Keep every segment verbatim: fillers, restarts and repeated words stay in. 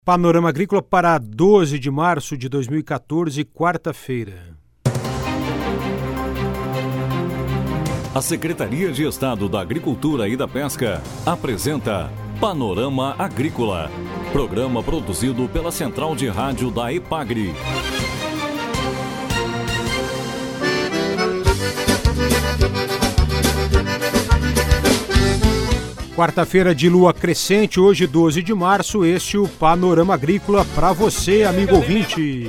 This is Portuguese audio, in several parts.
Panorama Agrícola para doze de março de dois mil e quatorze, quarta-feira. A Secretaria de Estado da Agricultura e da Pesca apresenta Panorama Agrícola, programa produzido pela Central de Rádio da EPAGRE. Quarta-feira de lua crescente, hoje doze de março, este é o Panorama Agrícola para você, amigo ouvinte.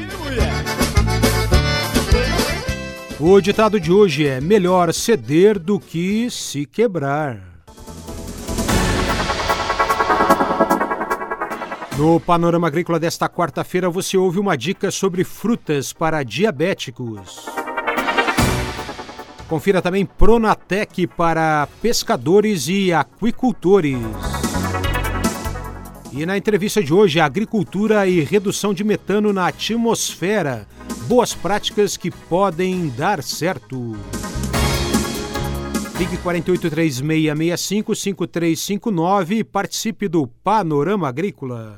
O ditado de hoje é: melhor ceder do que se quebrar. No Panorama Agrícola desta quarta-feira você ouve uma dica sobre frutas para diabéticos. Confira também Pronatec para pescadores e aquicultores. E na entrevista de hoje, agricultura e redução de metano na atmosfera. Boas práticas que podem dar certo. Ligue quatro oito três seis seis cinco, cinco três cinco nove e participe do Panorama Agrícola.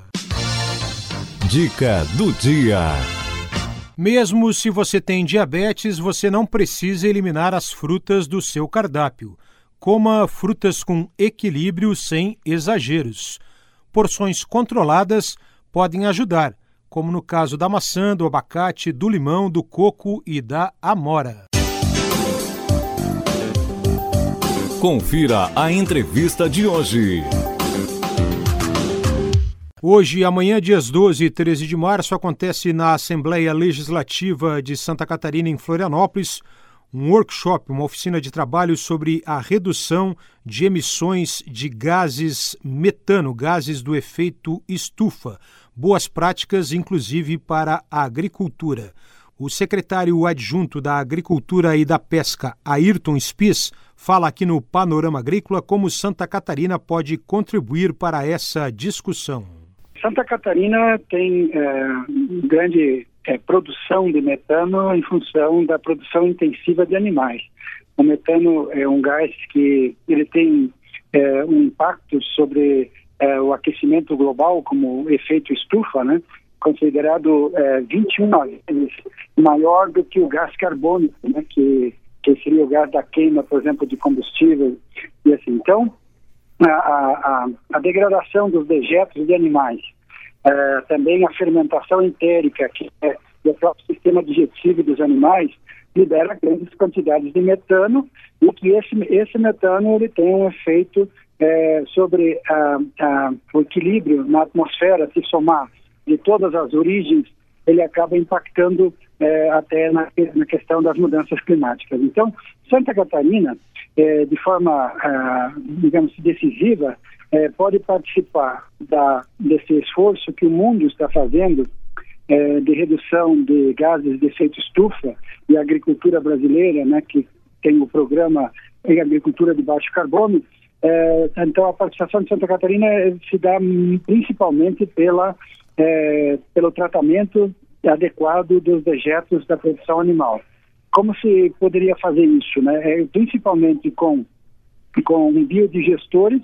Dica do dia. Mesmo se você tem diabetes, você não precisa eliminar as frutas do seu cardápio. Coma frutas com equilíbrio sem exageros. Porções controladas podem ajudar, como no caso da maçã, do abacate, do limão, do coco e da amora. Confira a entrevista de hoje. Hoje e amanhã, dias doze e treze de março, acontece na Assembleia Legislativa de Santa Catarina, em Florianópolis, um workshop, uma oficina de trabalho sobre a redução de emissões de gases metano, gases do efeito estufa. Boas práticas, inclusive, para a agricultura. O secretário adjunto da Agricultura e da Pesca, Ayrton Spies, fala aqui no Panorama Agrícola como Santa Catarina pode contribuir para essa discussão. Santa Catarina tem é, grande é, produção de metano em função da produção intensiva de animais. O metano é um gás que ele tem é, um impacto sobre é, o aquecimento global como efeito estufa, né? Considerado é, vinte e uma vezes maior do que o gás carbônico, né? que, que seria o gás da queima, por exemplo, de combustível e assim. Então, A, a, a degradação dos dejetos de animais, é, também a fermentação entérica, que é o próprio sistema digestivo dos animais, libera grandes quantidades de metano, e que esse, esse metano ele tem um efeito é, sobre a, a, o equilíbrio na atmosfera. Se somar de todas as origens, ele acaba impactando é, até na, na questão das mudanças climáticas. Então, Santa Catarina, É, de forma, ah, digamos, decisiva, é, pode participar da, desse esforço que o mundo está fazendo é, de redução de gases de efeito estufa, e a agricultura brasileira, né, que tem o programa em agricultura de baixo carbono. É, então, a participação de Santa Catarina se dá principalmente pela, é, pelo tratamento adequado dos dejetos da produção animal. Como se poderia fazer isso, né? É, principalmente com, com biodigestores,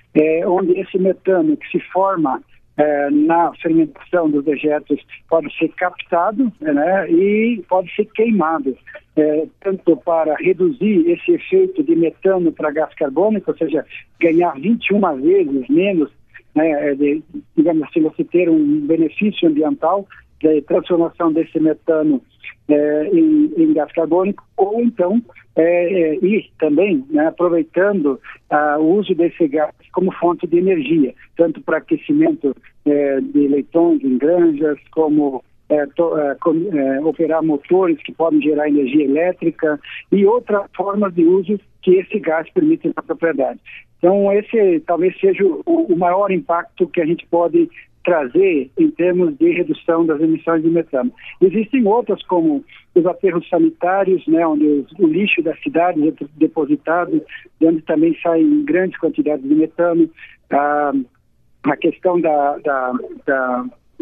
é, onde esse metano que se forma é, na fermentação dos dejetos pode ser captado, né? E pode ser queimado, é, tanto para reduzir esse efeito de metano para gás carbônico, ou seja, ganhar vinte e uma vezes menos, né? De, digamos assim, você ter um benefício ambiental de transformação desse metano É, em, em gás carbônico, ou então é, é, e também, né, aproveitando ah, o uso desse gás como fonte de energia, tanto para aquecimento é, de leitões em granjas, como é, to, é, com, é, operar motores que podem gerar energia elétrica e outras formas de uso que esse gás permite na propriedade. Então, esse talvez seja o, o maior impacto que a gente pode trazer em termos de redução das emissões de metano. Existem outras, como os aterros sanitários, né, onde os, o lixo da cidade é depositado, de onde também saem grandes quantidades de metano. Ah, a questão da, da, da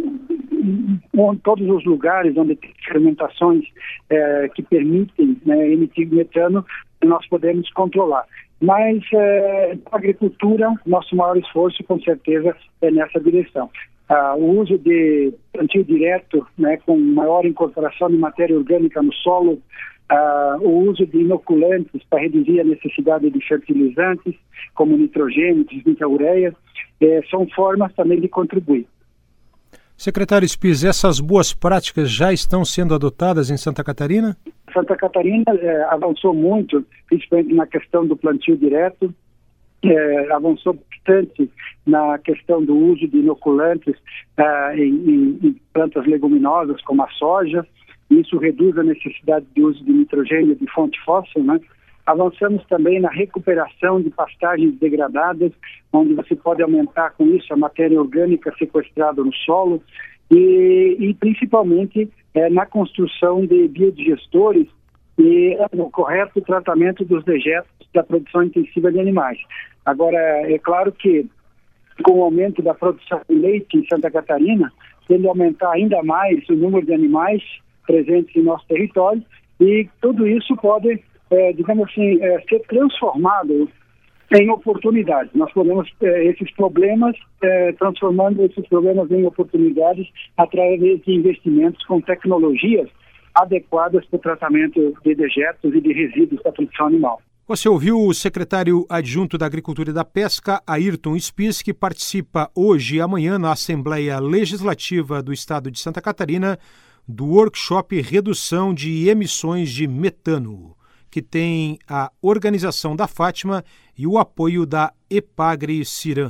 todos os lugares onde tem fermentações eh, que permitem, né, emitir metano, nós podemos controlar. Mas eh, a agricultura, nosso maior esforço, com certeza, é nessa direção. Ah, o uso de plantio direto, né, com maior incorporação de matéria orgânica no solo, ah, o uso de inoculantes para reduzir a necessidade de fertilizantes, como nitrogênio, desnitraureia, eh, são formas também de contribuir. Secretário Spies, essas boas práticas já estão sendo adotadas em Santa Catarina? Santa Catarina eh, avançou muito, principalmente na questão do plantio direto, eh, avançou bastante na questão do uso de inoculantes eh, em, em, em plantas leguminosas, como a soja. Isso reduz a necessidade de uso de nitrogênio de fonte fóssil, né? Avançamos também na recuperação de pastagens degradadas, onde você pode aumentar com isso a matéria orgânica sequestrada no solo e, e principalmente é, na construção de biodigestores e no correto tratamento dos dejetos da produção intensiva de animais. Agora, é claro que com o aumento da produção de leite em Santa Catarina, tende a aumentar ainda mais o número de animais presentes em nosso território e tudo isso pode... É, digamos assim, é, ser transformado em oportunidades. Nós podemos é, esses problemas, é, transformando esses problemas em oportunidades através de investimentos com tecnologias adequadas para o tratamento de dejetos e de resíduos da produção animal. Você ouviu o secretário adjunto da Agricultura e da Pesca, Ayrton Spies, que participa hoje e amanhã na Assembleia Legislativa do Estado de Santa Catarina do workshop Redução de Emissões de Metano, que tem a organização da Fátima e o apoio da Epagri-Ciran.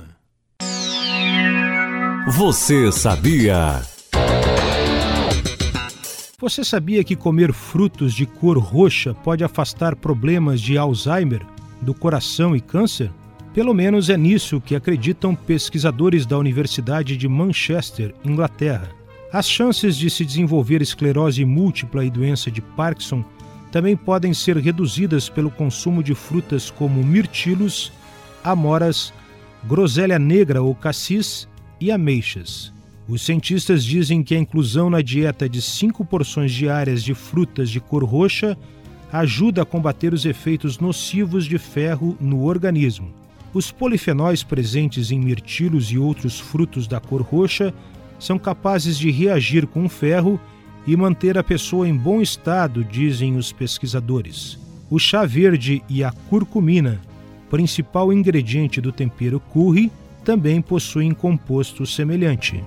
Você sabia? Você sabia que comer frutos de cor roxa pode afastar problemas de Alzheimer, do coração e câncer? Pelo menos é nisso que acreditam pesquisadores da Universidade de Manchester, Inglaterra. As chances de se desenvolver esclerose múltipla e doença de Parkinson também podem ser reduzidas pelo consumo de frutas como mirtilos, amoras, groselha negra ou cassis e ameixas. Os cientistas dizem que a inclusão na dieta de cinco porções diárias de frutas de cor roxa ajuda a combater os efeitos nocivos de ferro no organismo. Os polifenóis presentes em mirtilos e outros frutos da cor roxa são capazes de reagir com o ferro e manter a pessoa em bom estado, dizem os pesquisadores. O chá verde e a curcumina, principal ingrediente do tempero curry, também possuem composto semelhante.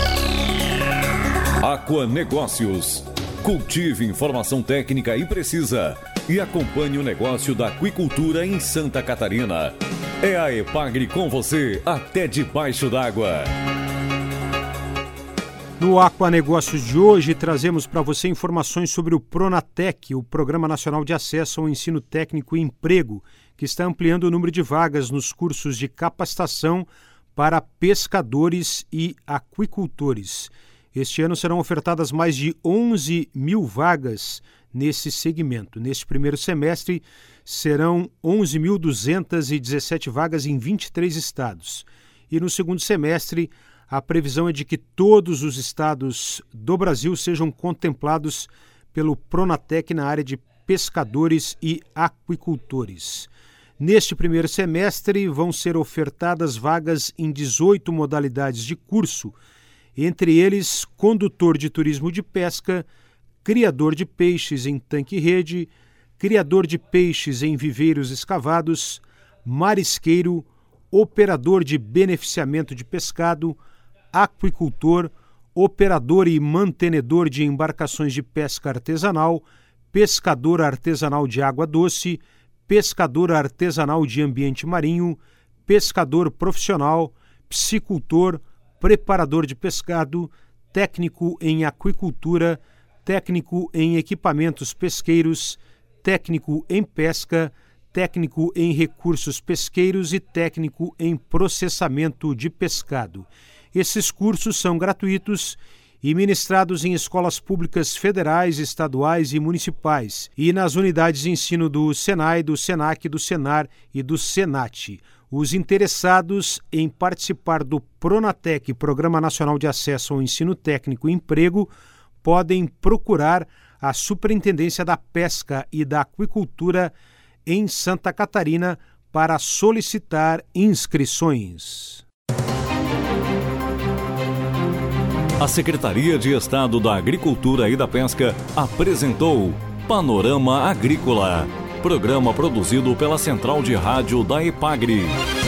Aquanegócios. Cultive informação técnica e precisa e acompanhe o negócio da aquicultura em Santa Catarina. É a Epagri com você até debaixo d'água. No Aquanegócios de hoje, trazemos para você informações sobre o Pronatec, o Programa Nacional de Acesso ao Ensino Técnico e Emprego, que está ampliando o número de vagas nos cursos de capacitação para pescadores e aquicultores. Este ano serão ofertadas mais de onze mil vagas nesse segmento. Neste primeiro semestre, serão onze mil duzentas e dezessete vagas em vinte e três estados. E no segundo semestre, a previsão é de que todos os estados do Brasil sejam contemplados pelo Pronatec na área de pescadores e aquicultores. Neste primeiro semestre, vão ser ofertadas vagas em dezoito modalidades de curso, entre eles condutor de turismo de pesca, criador de peixes em tanque-rede, criador de peixes em viveiros escavados, marisqueiro, operador de beneficiamento de pescado, aquicultor, operador e mantenedor de embarcações de pesca artesanal, pescador artesanal de água doce, pescador artesanal de ambiente marinho, pescador profissional, piscicultor, preparador de pescado, técnico em aquicultura, técnico em equipamentos pesqueiros, técnico em pesca, técnico em recursos pesqueiros e técnico em processamento de pescado. Esses cursos são gratuitos e ministrados em escolas públicas federais, estaduais e municipais e nas unidades de ensino do Senai, do Senac, do Senar e do Senat. Os interessados em participar do Pronatec, Programa Nacional de Acesso ao Ensino Técnico e Emprego, podem procurar a Superintendência da Pesca e da Aquicultura em Santa Catarina para solicitar inscrições. A Secretaria de Estado da Agricultura e da Pesca apresentou Panorama Agrícola, programa produzido pela Central de Rádio da EPAGRE.